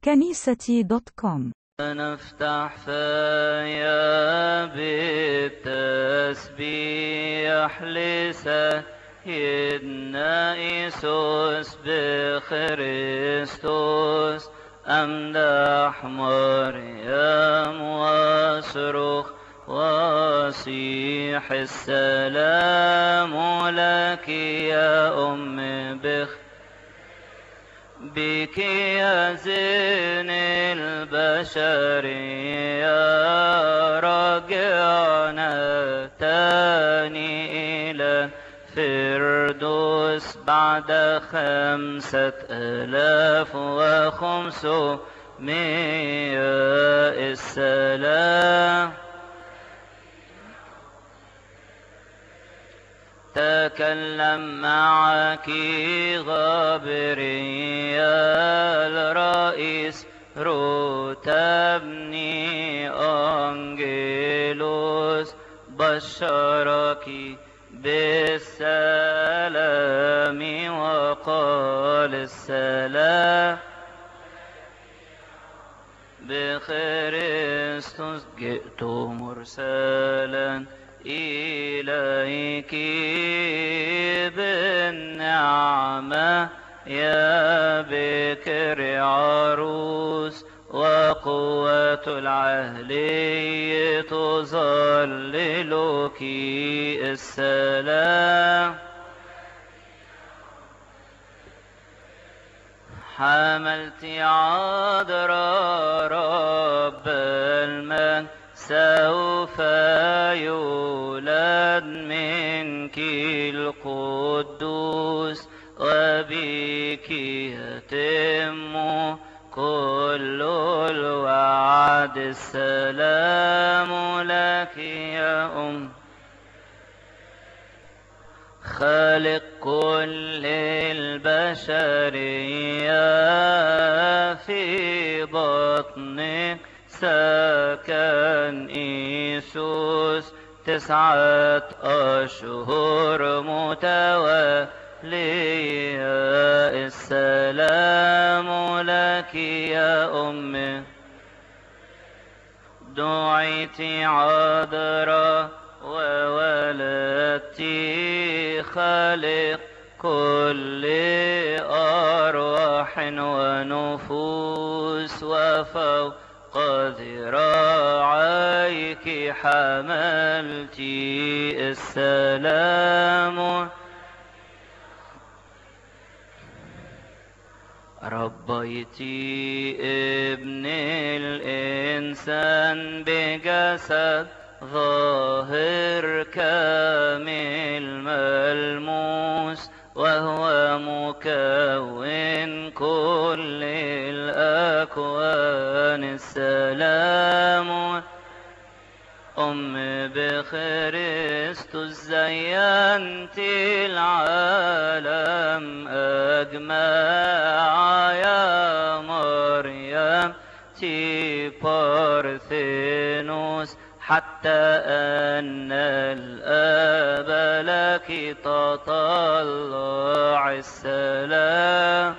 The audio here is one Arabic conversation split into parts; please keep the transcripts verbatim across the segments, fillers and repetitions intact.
كنيستي دوت كوم. نفتح فيا بالتسبيح لسيدنا إيسوس بخريستوس، أمدح مريم واصرخ واصيح السلام لك يا أم بخ بك يا زين البشر يا راجعنا تاني إلى فردوس بعد خمسة آلاف وخمسمائة السلام. تكلم معك غابريال رئيس رتبني أنجيلوس، بشرك بالسلام وقال السلام بخريستوس. جئت مرسلا إليك بالنعمة يا بكر عروس، وقوة العهد تظللك السلام. حملت عذراء رب المجد، سوف يولد منك القدوس، وبك يتم كل الوعد. السلام لك يا أم خالق كل البشرية، في بطنك سكن إيسوس تسعة أشهر متوالية. السلام لك يا أم دعيت عذراء وولدت خالق كل أرواح ونفوس، وفوق ذراعيك حملت السلام. ربيت ابن الإنسان بجسد ظاهر كامل ملموس، وهو مكون كل الأكوان. السلام أم بخريستوس، زينت العالم أجمع يا مريم تي بارثينوس، حتى أن الآب لك تطلع. السلام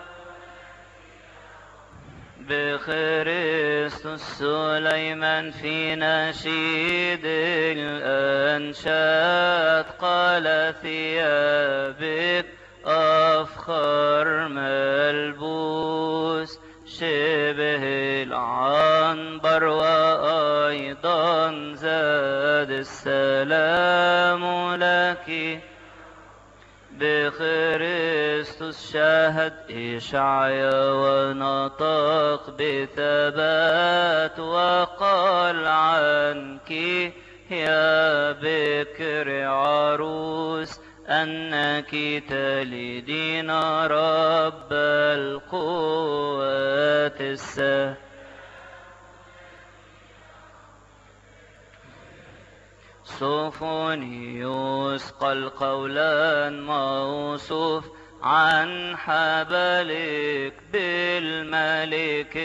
بخريستوس. سليمان في نشيد الأنشاد قال ثيابك أفخر ملبوس، شبه العنبر وأيضا زاد. السلام لك بخريستوس. شاهد إشعيا ونطق بثبات، وقال عنك يا بكر عروس أنك تلدين رب القوات. السلام سوفونيوس قال قولا موصوف عن حبلك بالملك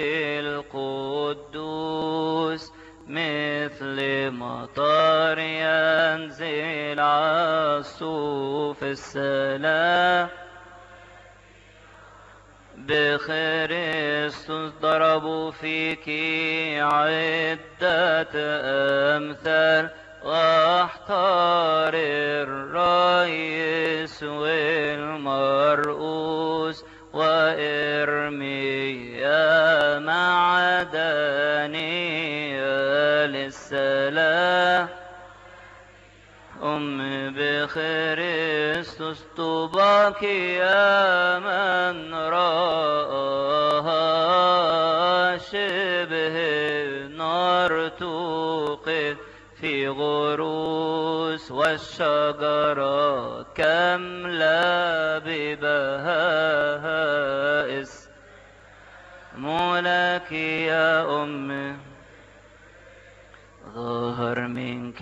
القدوس، مثل مطر ينزل عالصوف. السلام بخريستوس ضربوا فيك عدة أمثال، واحتار الرئيس والمرؤوس وإرميا مع دانيال السلام. أم بخريستوس طوباك يا من رآها، شبه نار توقد في غروس، والشجرة كاملة ببهاء اسمك يا أم. ظهر منك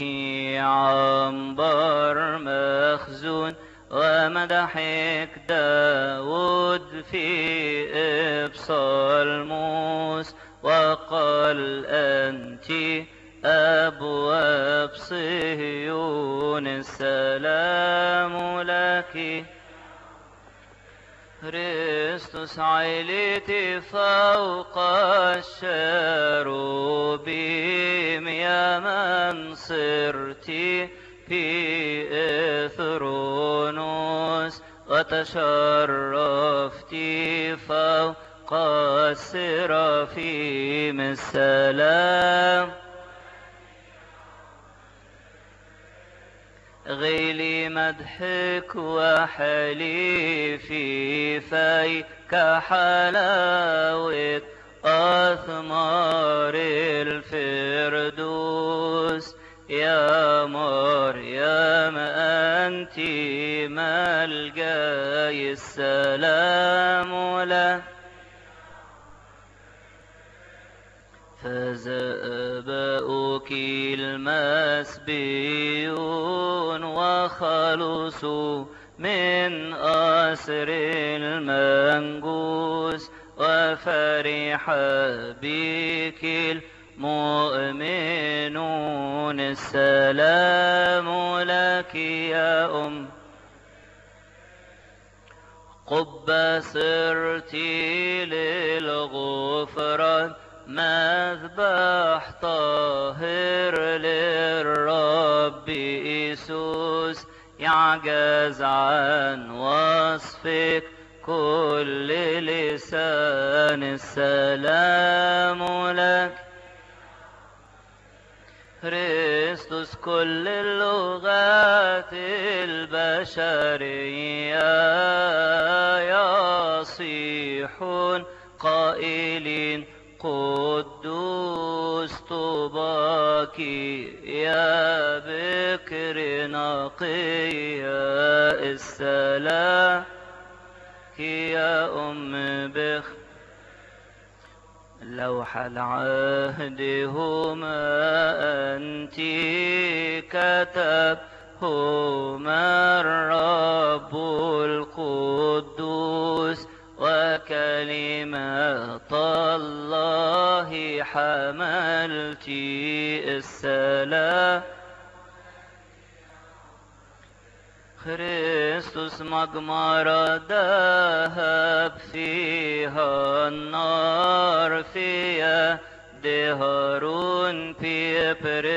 عنبر مخزون، ومدحك داود في إبصالموس، وقال أنت أبواب صهيون السلام لك. كريستوس عليتي فوق الشروبيم، يا من صرتي في إثرونوس، وتشرفتي فوق السرافيم السلام. غيلي مدحك وحليفي فيك حلاوة أثمار الفردوس، يا مريم أنت ملجاي السلام لك. فزأبؤك المسبيون، وخلصوا من أسر المنجوس، وفرح بك المؤمنون السلام لك يا أم. قبة صرتي للغفران، مذبح طاهر للرب يسوس، يعجز عن وصفك كل لسان السلام لك. كريستوس كل اللغات البشرية يصيحون قائلين قدوس طوباك يا بكر نقيا السلام يا أم بخ. لوح العهد هما أنت كتبهما الرب القدوس، وكلمة الله حملت السلام. كريستوس مجمرة ذهب فيها النار، في يد هارون في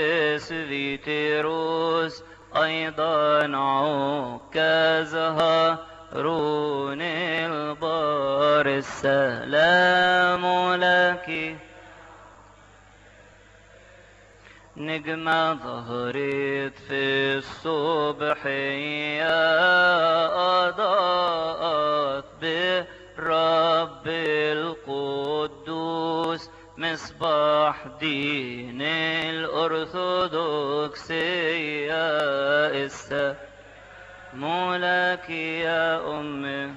بريسبيتروس، أيضا عكاز هارون البار السلام لك. نجمة ظهرت في الصبح يا أضاءت بالرب القدوس، مصباح دين الأرثوذكسية السلام لك يا أم.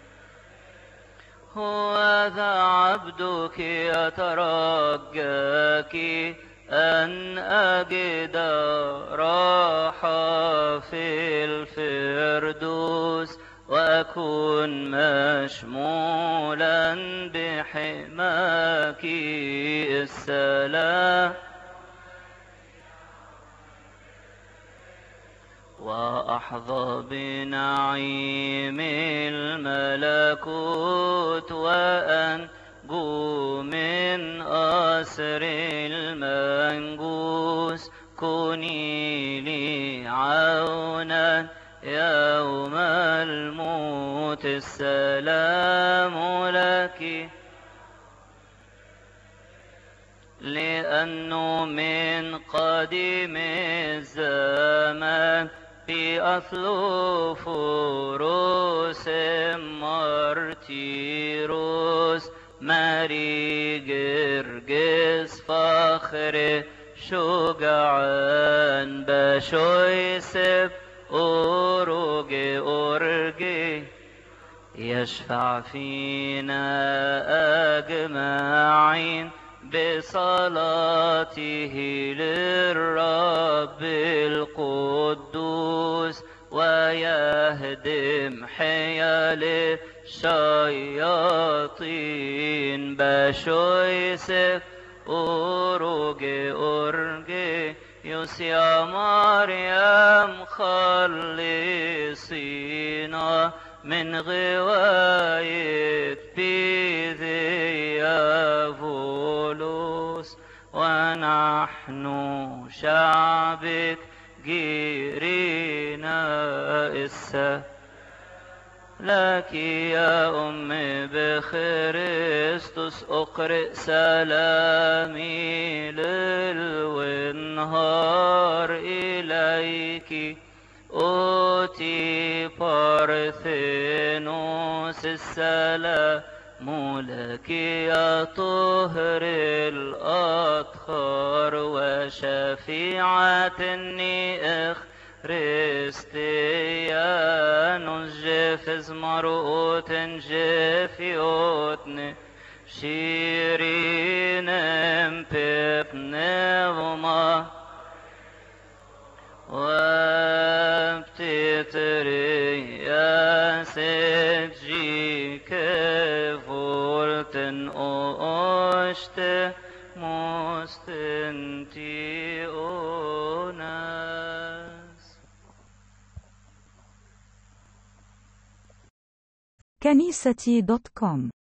هو ذا عبدك يترجاك أن أجد راحة في الفردوس، وأكون مشمولا بحماك السلام. وأحظى بنعيم الملكوت وأنجو من أسر المنجوس. كوني لي عونا يوم الموت. السلام لك لأنه من قديم الزمان في أثلوف روس مارتيروس ماري جرجس فخر شجعان بشويسب أورجي أورجي يشفع فينا أجمعين بصلاته للرب القدوس ويهدم حيل الشياطين. بشويسف أورجي أورجي يا مريم خلصينا من غواية بيذيا فولوس. ونحن شعبك جيرينا السا لك يا أم بخريستوس أقرئ سلامي ليل والنهار إليك. أوتي بارثينوس السلام لك يا طهر الأطهار وشفيعة النئخ ريستيانوس جفز مرؤوت جفيوتن شيرين ببنغما وابتتري يا سجي كفولتن أوشت مستنتي أوناس. كنيستي دوت كوم